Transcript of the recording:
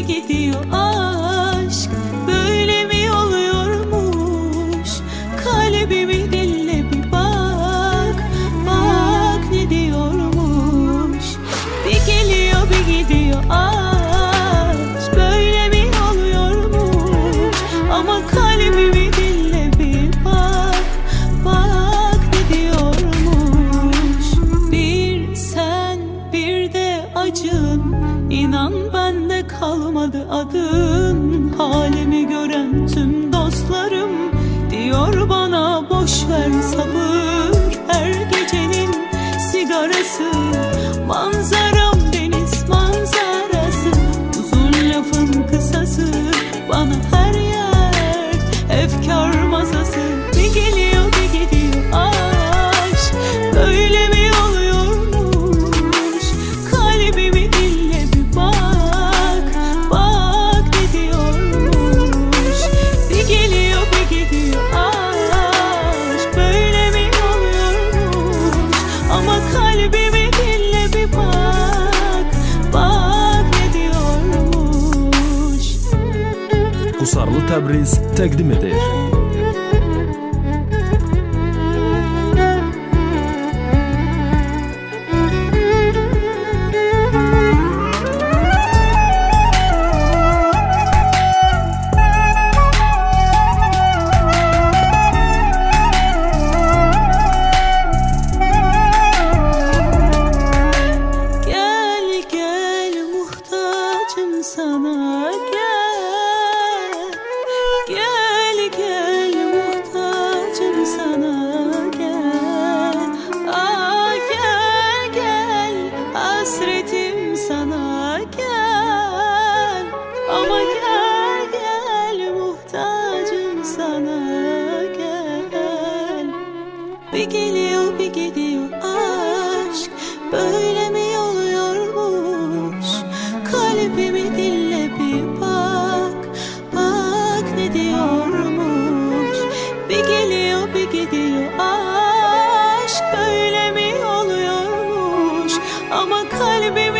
gidiyor aşk. Böyle mi oluyormuş? Kalbimi dinle bir bak. Bak ne diyormuş. Bir geliyor bir gidiyor aşk. Böyle mi oluyormuş? Ama kalbimi dinle bir bak. Bak ne diyormuş. Bir sen bir de acın. İnan bende kalmadı adın. Halimi gören tüm dostlarım diyor bana boş ver sabır. Her gecenin sigarası, manzaram deniz manzarası. Uzun lafın kısası, bana her yer efkar masası. Bir geliyor bir gidiyor aşk. Böyle mi oluyormuş? Kalbimi dinle bir bak. Bak ne diyormuş. Bir geliyor bir gidiyor aşk. Böyle mi oluyormuş? Ama kalbimi dinle bir bak. Bak ne diyormuş. Qusarlı Təbriz təqdim edir. Gel gel muhtacım sana gel. Gel gel muhtacım sana gel. Aa gel gel hasretim sana gel. Ama gel gel muhtacım sana gel. Bir geliyor bir gidiyor aşk. Böyle mi oluyormuş? Kalbimi dinle bir bak. Bak ne diyormuş. Bir geliyor bir gidiyor aşk. Böyle mi oluyormuş? Ama kalbimi